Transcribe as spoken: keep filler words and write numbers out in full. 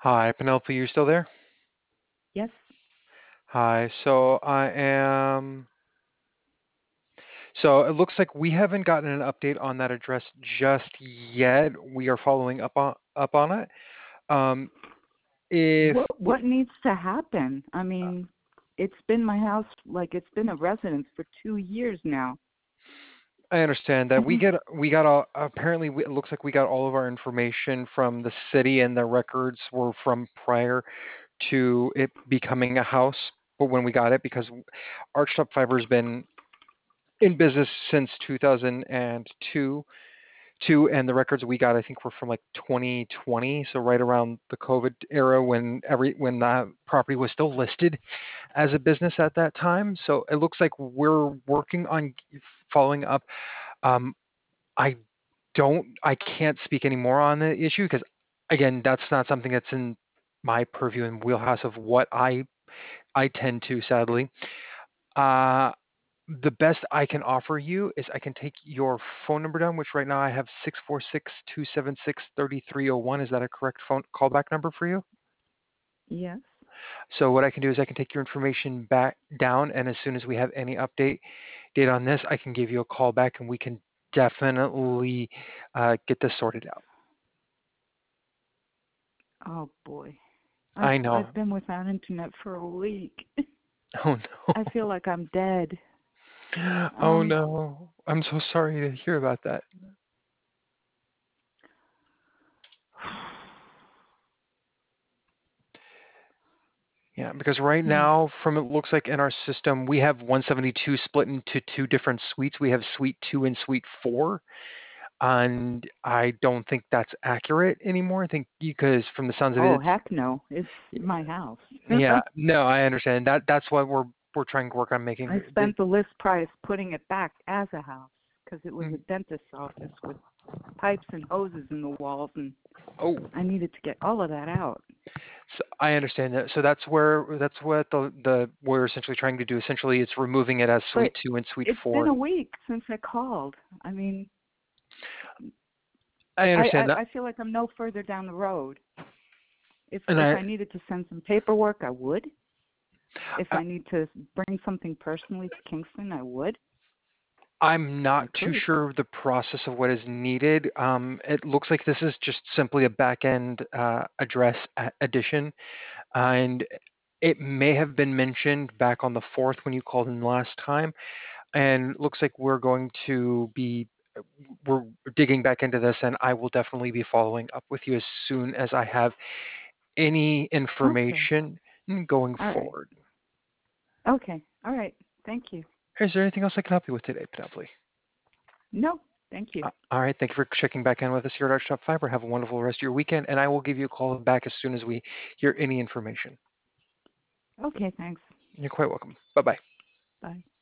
Hi, Penelope, you still there? Yes. Hi. So I am. So it looks like we haven't gotten an update on that address just yet. We are following up on up on it. Um, if What what needs to happen? I mean, it's been my house, like it's been a residence for two years now. I understand that we get we got all apparently we, it looks like we got all of our information from the city and the records were from prior to it becoming a house. But when we got it, because Archtop Fiber has been in business since two thousand two, two and the records we got I think were from like twenty twenty, so right around the COVID era when every when that property was still listed as a business at that time. So it looks like we're working on following up. um, I don't I can't speak any more on the issue because again that's not something that's in my purview and wheelhouse of what I I tend to sadly. uh the best I can offer you is I can take your phone number down, which right now I have six four six, two seven six, three three zero one. Is that a correct phone callback number for you? Yes. So what I can do is I can take your information back down, and as soon as we have any update date on this, I can give you a call back, and we can definitely uh, get this sorted out. Oh boy. I've I I've know. been without internet for a week. Oh I feel like I'm dead. no. Oh Um no. I'm so sorry to hear about that. Yeah, because right now, from it looks like in our system, we have one seventy-two split into two different suites. We have suite two and suite four, and I don't think that's accurate anymore. I think because from the sounds of it, oh it's heck no. It's my house. yeah. No, I understand that. That's what we're we're trying to work on making I the. spent the list price putting it back as a house because it was a Mm, dentist's office with pipes and hoses in the walls, and oh, I needed to get all of that out. so I understand that. So that's where that's what the the we're essentially trying to do. Essentially, it's removing it as suite But two and suite it's been four. a week since I called. I mean, I I, understand I, that, I feel like I'm no further down the road. If and if I, I needed to send some paperwork, I would. If I I need to bring something personally to Kingston, I would. I'm I not too could. sure of the process of what is needed. Um, it looks like this is just simply a back-end uh, address a- addition, and it may have been mentioned back on the fourth when you called in last time. And it looks like we're going to be we're digging back into this, and I will definitely be following up with you as soon as I have any Okay. information going All right. forward. Okay. All right. Thank you. Is there anything else I can help you with today, Penelope? No, thank you. Uh, All right. Thank you for checking back in with us here at Archtop Fiber. Have a wonderful rest of your weekend, and I will give you a call back as soon as we hear any information. Okay, thanks. You're quite welcome. Bye bye. Bye.